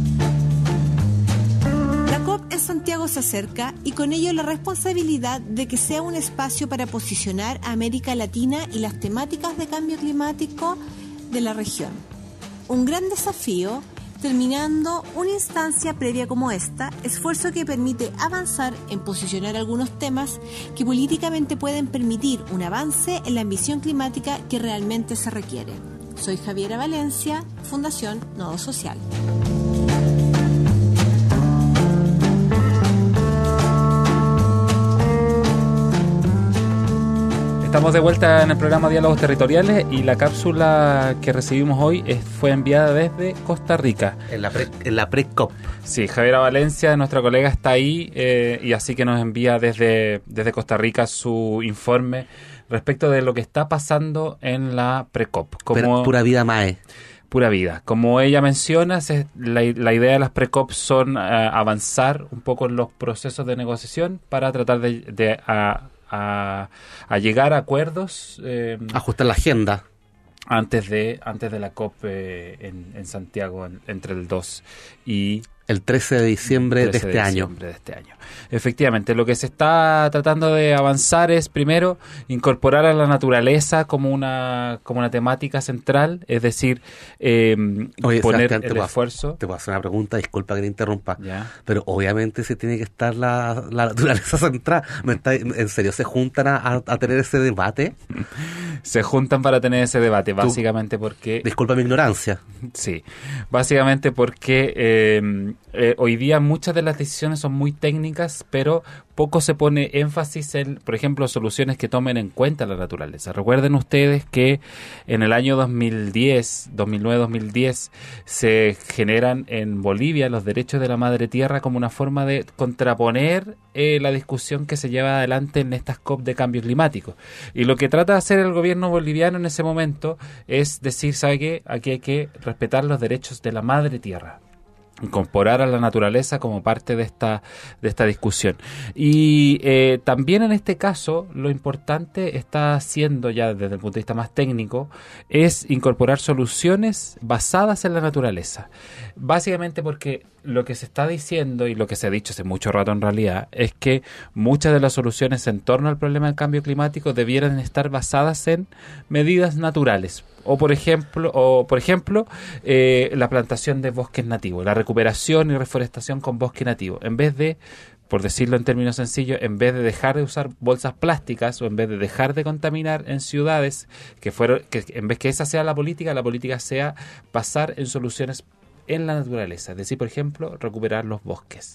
La COP en Santiago se acerca y con ello la responsabilidad de que sea un espacio para posicionar a América Latina y las temáticas de cambio climático de la región. Un gran desafío, terminando una instancia previa como esta, esfuerzo que permite avanzar en posicionar algunos temas que políticamente pueden permitir un avance en la ambición climática que realmente se requiere. Soy Javiera Valencia, Fundación Nodo Social. Estamos de vuelta en el programa Diálogos Territoriales y la cápsula que recibimos hoy es, fue enviada desde Costa Rica. En la pre, en la pre-COP. Sí, Javiera Valencia, nuestra colega, está ahí eh, y así que nos envía desde, desde Costa Rica su informe respecto de lo que está pasando en la pre-COP. Como Pura vida mae. Pura vida. Como ella menciona, se, la, la idea de las pre-COP son uh, avanzar un poco en los procesos de negociación para tratar de... de a, A, a llegar a acuerdos eh, ajustar la agenda antes de antes de la COP eh, en, en Santiago en, entre el dos y el trece de diciembre de este año. de este año. Efectivamente, lo que se está tratando de avanzar es primero incorporar a la naturaleza como una como una temática central, es decir, eh, Oye, poner Sebastián, el te esfuerzo. Puedo, te puedo hacer una pregunta, disculpa que te interrumpa, ¿Ya? Pero obviamente se tiene que estar la, la naturaleza central. ¿Me está, ¿En serio se juntan a, a, a tener ese debate? Se juntan para tener ese debate, básicamente Tú, porque... Disculpa mi ignorancia. Sí, básicamente porque eh, eh, hoy día muchas de las decisiones son muy técnicas, pero poco se pone énfasis en, por ejemplo, soluciones que tomen en cuenta la naturaleza. Recuerden ustedes que en el año dos mil diez, dos mil nueve, dos mil diez se generan en Bolivia los derechos de la madre tierra como una forma de contraponer eh, la discusión que se lleva adelante en estas COP de cambio climático. Y lo que trata de hacer el gobierno boliviano en ese momento es decir, ¿sabe qué? Aquí hay que respetar los derechos de la madre tierra, incorporar a la naturaleza como parte de esta de esta discusión. Y eh, también en este caso lo importante está siendo, ya desde el punto de vista más técnico, es incorporar soluciones basadas en la naturaleza. Básicamente porque lo que se está diciendo y lo que se ha dicho hace mucho rato en realidad es que muchas de las soluciones en torno al problema del cambio climático debieran estar basadas en medidas naturales. O por ejemplo, o por ejemplo eh, la plantación de bosques nativos, la recuperación y reforestación con bosque nativo, en vez de, por decirlo en términos sencillos, en vez de dejar de usar bolsas plásticas o en vez de dejar de contaminar en ciudades, que fueron, que en vez que esa sea la política, la política sea basar en soluciones en la naturaleza, es decir, por ejemplo, recuperar los bosques.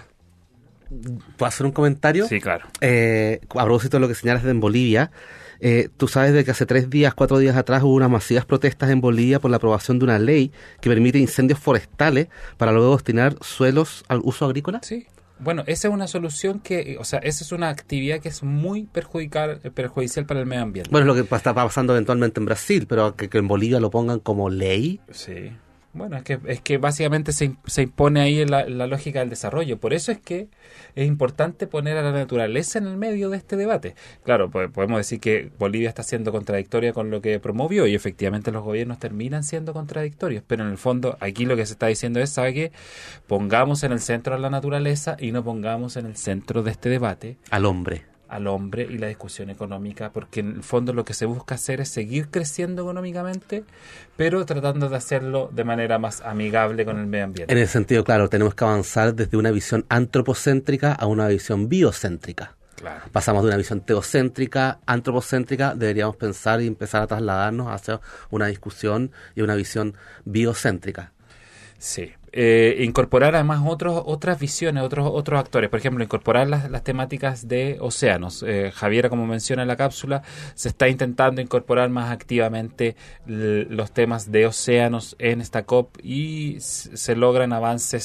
¿Puedo hacer un comentario? Sí, claro. Eh, a propósito de lo que señalas de en Bolivia, eh, tú sabes de que hace tres días, cuatro días atrás hubo unas masivas protestas en Bolivia por la aprobación de una ley que permite incendios forestales para luego destinar suelos al uso agrícola. Sí. Bueno, esa es una solución que, o sea, esa es una actividad que es muy perjudicar, perjudicial para el medio ambiente. Bueno, es lo que está pasando eventualmente en Brasil, pero que, que en Bolivia lo pongan como ley. Sí. Bueno, es que es que básicamente se, se impone ahí la, la lógica del desarrollo. Por eso es que es importante poner a la naturaleza en el medio de este debate. Claro, pues podemos decir que Bolivia está siendo contradictoria con lo que promovió y efectivamente los gobiernos terminan siendo contradictorios, pero en el fondo aquí lo que se está diciendo es, ¿sabe qué? Pongamos en el centro a la naturaleza y no pongamos en el centro de este debate al hombre. al hombre y la discusión económica, porque en el fondo lo que se busca hacer es seguir creciendo económicamente, pero tratando de hacerlo de manera más amigable con el medio ambiente. En el sentido, claro, tenemos que avanzar desde una visión antropocéntrica a una visión biocéntrica. Claro. Pasamos de una visión teocéntrica, antropocéntrica, deberíamos pensar y empezar a trasladarnos hacia una discusión y una visión biocéntrica. Sí. Eh, incorporar además otros otras visiones, otros otros actores, por ejemplo, incorporar las, las temáticas de océanos. Eh, Javiera, como menciona en la cápsula, se está intentando incorporar más activamente l- los temas de océanos en esta COP y s- se logran avances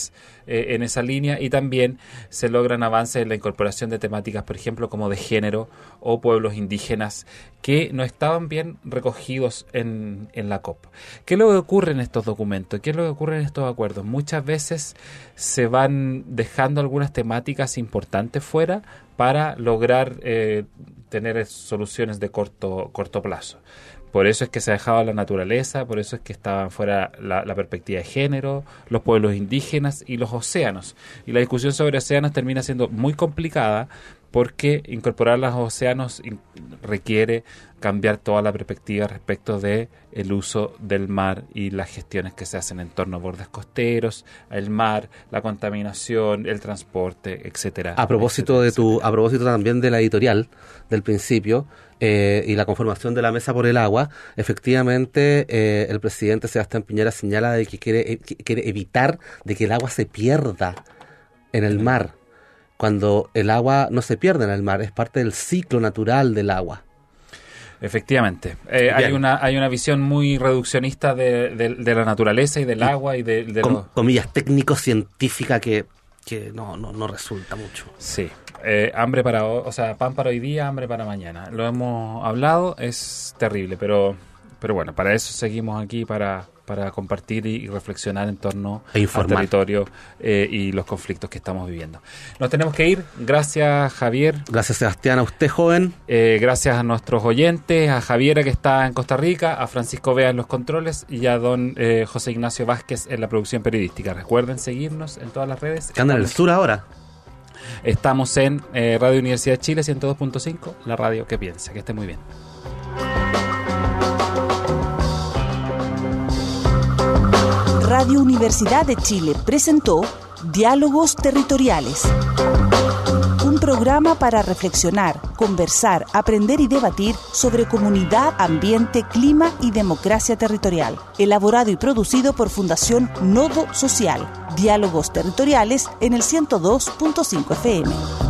eh, en esa línea, y también se logran avances en la incorporación de temáticas, por ejemplo, como de género o pueblos indígenas, que no estaban bien recogidos en, en la COP. ¿Qué es lo que ocurre en estos documentos? ¿Qué es lo que ocurre en estos acuerdos? Muchas veces se van dejando algunas temáticas importantes fuera para lograr eh, tener soluciones de corto, corto plazo. Por eso es que se ha dejado la naturaleza, por eso es que estaban fuera la, la perspectiva de género, los pueblos indígenas y los océanos. Y la discusión sobre océanos termina siendo muy complicada porque incorporar los océanos in- requiere cambiar toda la perspectiva respecto de el uso del mar y las gestiones que se hacen en torno a bordes costeros, el mar, la contaminación, el transporte, etcétera. A propósito etcétera, de tu, etcétera. a propósito también de la editorial del principio eh, y la conformación de la Mesa por el Agua, efectivamente eh, el presidente Sebastián Piñera señala de que quiere, eh, que quiere evitar de que el agua se pierda en el mar, cuando el agua no se pierde en el mar, es parte del ciclo natural del agua. Efectivamente. Eh, hay una hay una visión muy reduccionista de, de, de la naturaleza y del agua y de, de Com, los... comillas técnico-científica que, que no, no, no resulta mucho. Sí. Eh, hambre para... O sea, pan para hoy día, hambre para mañana. Lo hemos hablado, es terrible, pero, pero bueno, para eso seguimos aquí, para... para compartir y, y reflexionar en torno e al territorio eh, y los conflictos que estamos viviendo. Nos tenemos que ir. Gracias, Javier. Gracias, Sebastián. A usted, joven. Eh, gracias a nuestros oyentes, a Javiera, que está en Costa Rica, a Francisco Vea en los controles y a don eh, José Ignacio Vázquez en la producción periodística. Recuerden seguirnos en todas las redes. ¿Qué anda en el sur ahora? Estamos en eh, Radio Universidad de Chile ciento dos punto cinco, la radio que piensa. Que esté muy bien. Radio Universidad de Chile presentó Diálogos Territoriales, un programa para reflexionar, conversar, aprender y debatir sobre comunidad, ambiente, clima y democracia territorial, elaborado y producido por Fundación Nodo Social. Diálogos Territoriales en el ciento dos punto cinco F M.